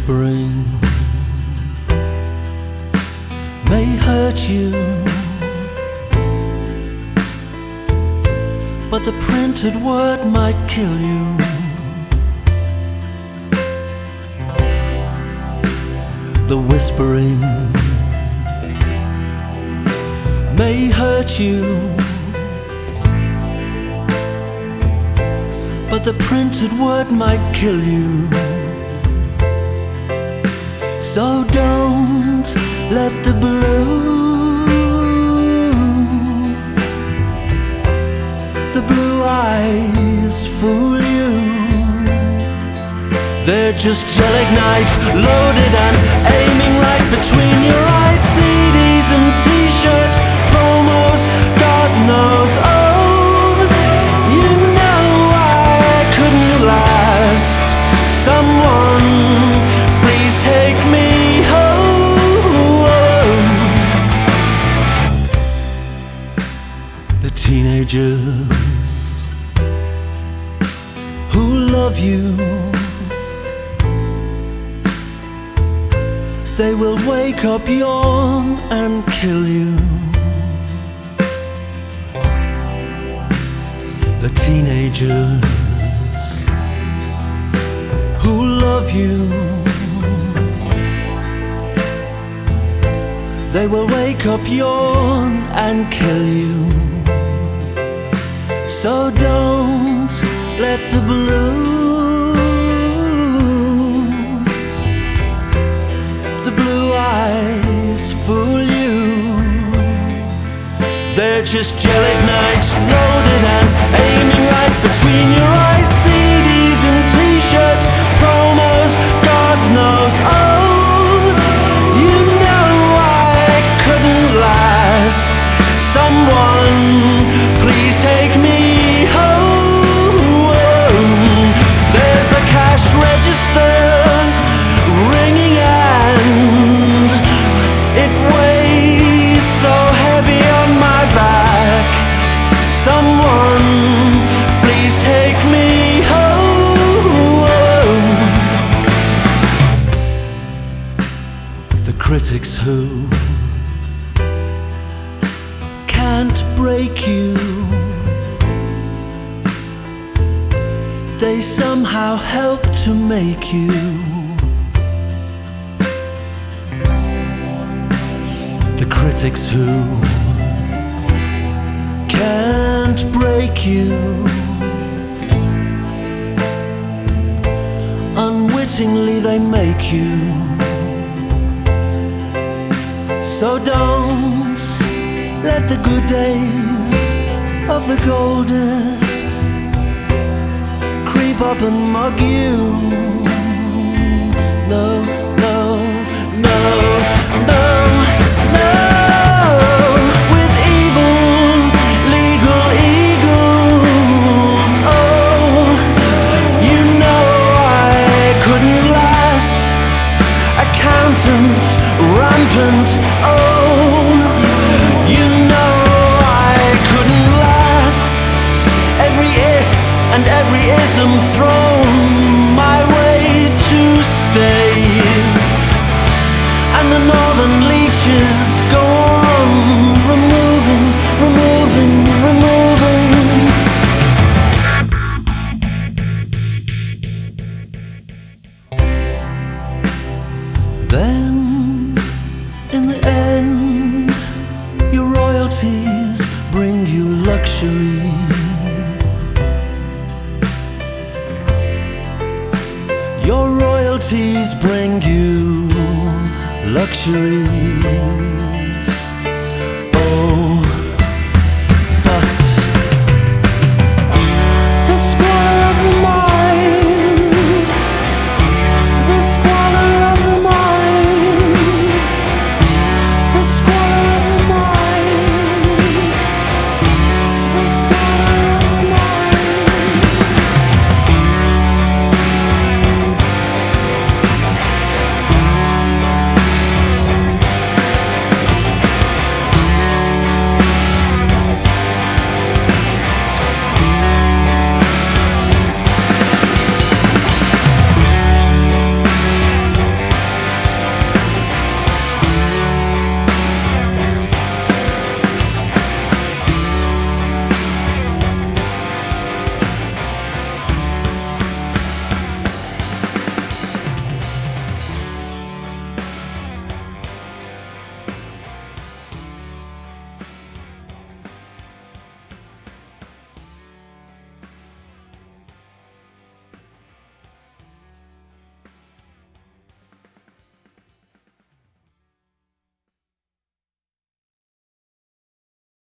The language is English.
whispering may hurt you, but the printed word might kill you. The whispering may hurt you, but the printed word might kill you. So don't let the blue eyes fool you. They're just gelignite loaded and aiming right between your eyes. CDs and t-shirts, promos, God knows. Oh, you know I couldn't last. Someone please take me home. The teenagers who love you, they will wake up, yawn and kill you. The teenagers who love you, they will wake up, yawn and kill you. So don't let the blue eyes fool you. They're just gelignite loaded and aiming right between your eyes. CDs and t-shirts, promos, God knows. Oh, you know I couldn't last. Someone please take me home. There's a cash register ringing and it weighs so heavy on my back. Someone please take me home. The critics who can't break you, they somehow help to make you. The critics who can't break you, unwittingly they make you. So don't let the good days of the gold discs creep up and mug you. No, no, no, no. Rampant, oh, you know I couldn't last. Every ist and every ism thrown my way to stay, and the northern leeches go on removing, removing, removing. Then in the end, your royalties bring you luxuries. Your royalties bring you luxuries.